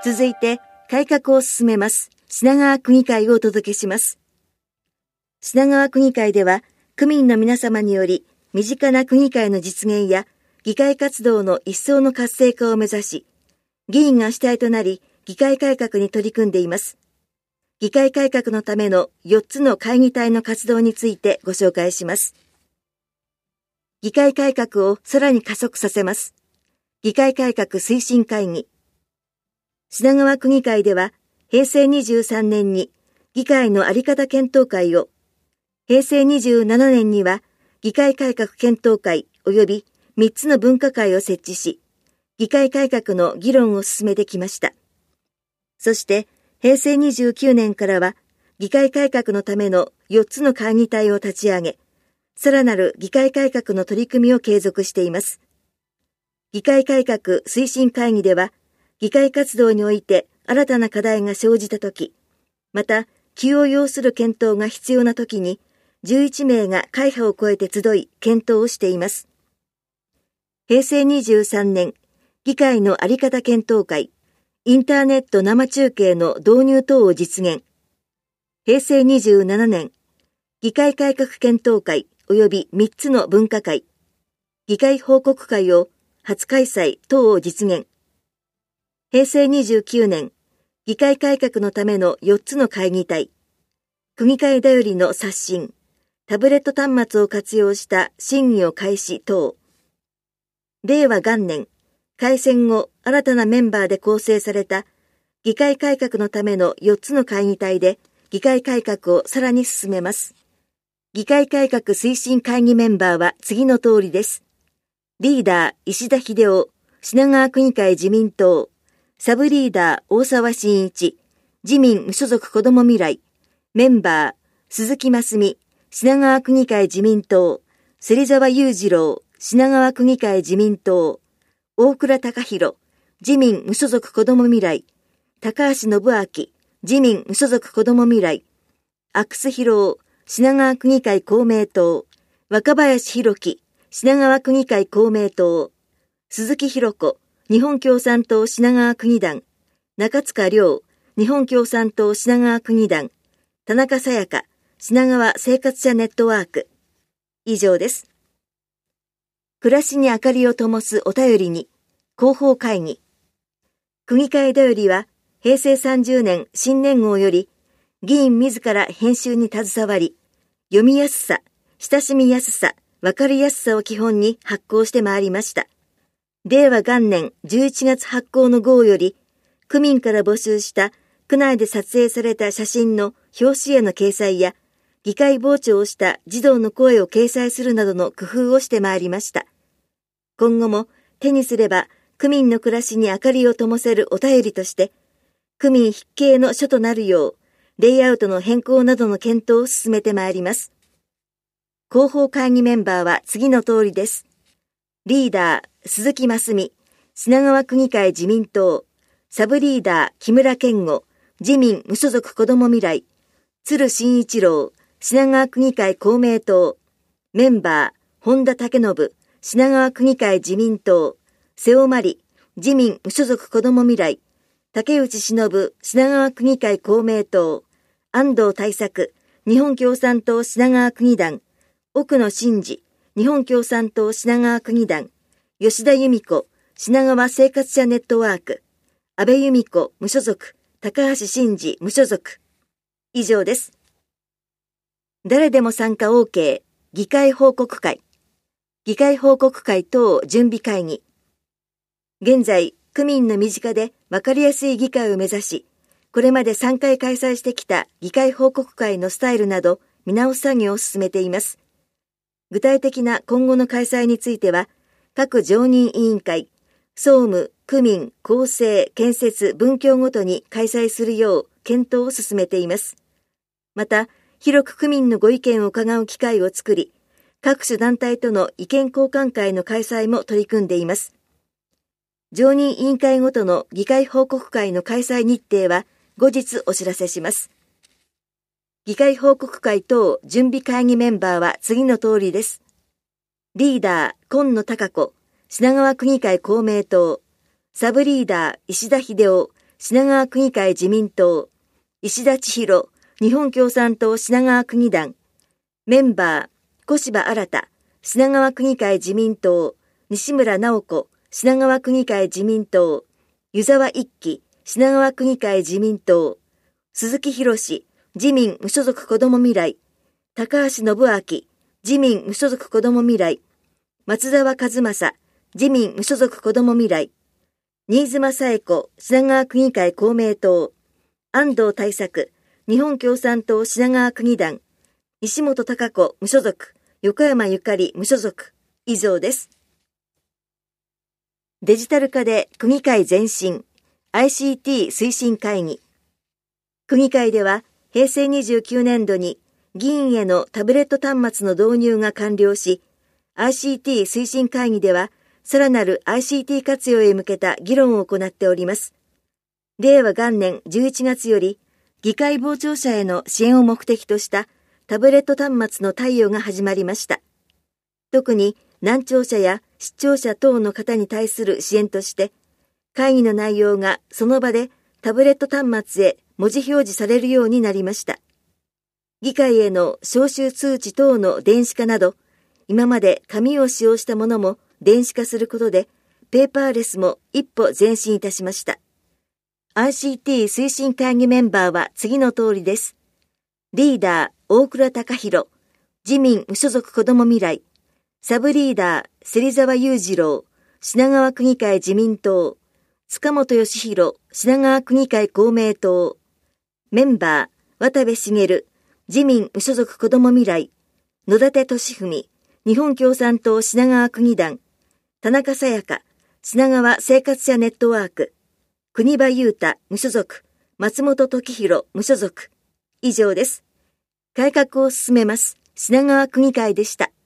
続いて、改革を進めます。品川区議会をお届けします。品川区議会では、区民の皆様により、身近な区議会の実現や、議会活動の一層の活性化を目指し、議員が主体となり、議会改革に取り組んでいます。議会改革のための4つの会議体の活動についてご紹介します。議会改革をさらに加速させます。議会改革推進会議。品川区議会では、平成23年に議会のあり方検討会を、平成27年には議会改革検討会及び3つの分科会を設置し、議会改革の議論を進めてきました。そして、平成29年からは、議会改革のための4つの会議体を立ち上げ、さらなる議会改革の取り組みを継続しています。議会改革推進会議では、議会活動において新たな課題が生じたとき、また、急を要する検討が必要なときに、11名が会派を超えて集い、検討をしています。平成23年、議会のあり方検討会、インターネット生中継の導入等を実現。平成27年、議会改革検討会及び3つの分科会、議会報告会を初開催等を実現。平成29年、議会改革のための4つの会議体、区議会だよりの刷新、タブレット端末を活用した審議を開始等。令和元年、改選後新たなメンバーで構成された議会改革のための4つの会議体で議会改革をさらに進めます。議会改革推進会議メンバーは次の通りです。リーダー石田秀夫、品川区議会自民党、サブリーダー大沢慎一、自民無所属子ども未来、メンバー鈴木真澄、品川区議会自民党、芹沢裕次郎、品川区議会自民党、大倉隆弘、自民無所属子ども未来、高橋信明、自民無所属子ども未来、阿久津博夫、品川区議会公明党、若林弘樹、品川区議会公明党、鈴木弘子、日本共産党品川区議団、中塚亮、日本共産党品川区議団、田中さやか、品川生活者ネットワーク。以上です。暮らしに明かりを灯すお便りに、広報会議。区議会だよりは、平成30年新年号より、議員自ら編集に携わり、読みやすさ、親しみやすさ、わかりやすさを基本に発行してまいりました。令和元年11月発行の号より、区民から募集した区内で撮影された写真の表紙への掲載や、議会傍聴をした児童の声を掲載するなどの工夫をしてまいりました。今後も手にすれば区民の暮らしに明かりを灯せるお便りとして、区民筆記の書となるよう、レイアウトの変更などの検討を進めてまいります。広報会議メンバーは次の通りです。リーダー、鈴木真澄、品川区議会自民党、サブリーダー、木村健吾、自民無所属子ども未来、鶴真一郎、品川区議会公明党、メンバー、本田武信、品川区議会自民党、瀬尾真理、自民無所属子ども未来、竹内忍、品川区議会公明党、安藤大作、日本共産党品川区議団、奥野真二、日本共産党品川区議団、吉田由美子、品川生活者ネットワーク、安倍由美子、無所属、高橋真二、無所属。以上です。誰でも参加 OK、議会報告会、議会報告会等準備会議。現在、区民の身近で分かりやすい議会を目指し、これまで3回開催してきた議会報告会のスタイルなど見直す作業を進めています。具体的な今後の開催については、各常任委員会、総務、区民、構成、建設、文教ごとに開催するよう検討を進めています。また、広く区民のご意見を伺う機会を作り、各種団体との意見交換会の開催も取り組んでいます。常任委員会ごとの議会報告会の開催日程は後日お知らせします。議会報告会等準備会議メンバーは次の通りです。リーダー、今野貴子、品川区議会公明党、サブリーダー、石田秀夫、 品川区議会自民党、石田千尋、日本共産党品川区議団、メンバー、小柴新、品川区議会自民党、西村直子、品川区議会自民党、湯沢一輝、品川区議会自民党、鈴木博士、自民無所属子ども未来、高橋信明、自民無所属子ども未来、松沢一正、自民無所属子ども未来、新妻紗恵子、品川区議会公明党、安藤大作、日本共産党品川区議団、西本貴子、無所属、横山ゆかり、無所属、以上です。デジタル化で区議会前進、ICT 推進会議。区議会では、平成29年度に議員へのタブレット端末の導入が完了し、ICT 推進会議では、さらなる ICT 活用へ向けた議論を行っております。令和元年11月より、議会傍聴者への支援を目的としたタブレット端末の貸与が始まりました。特に難聴者や失聴者等の方に対する支援として、会議の内容がその場でタブレット端末へ文字表示されるようになりました。議会への招集通知等の電子化など、今まで紙を使用したものも電子化することで、ペーパーレスも一歩前進いたしました。ICT 推進会議メンバーは次の通りです。リーダー、大倉隆弘、自民無所属子ども未来、サブリーダー、芹沢裕次郎、品川区議会自民党、塚本義弘、品川区議会公明党、メンバー、渡部茂、自民無所属子ども未来、野立俊文、日本共産党品川区議団、田中沙耶香、品川生活者ネットワーク、国場優太、無所属、松本時弘、無所属。以上です。改革を進めます。品川区議会でした。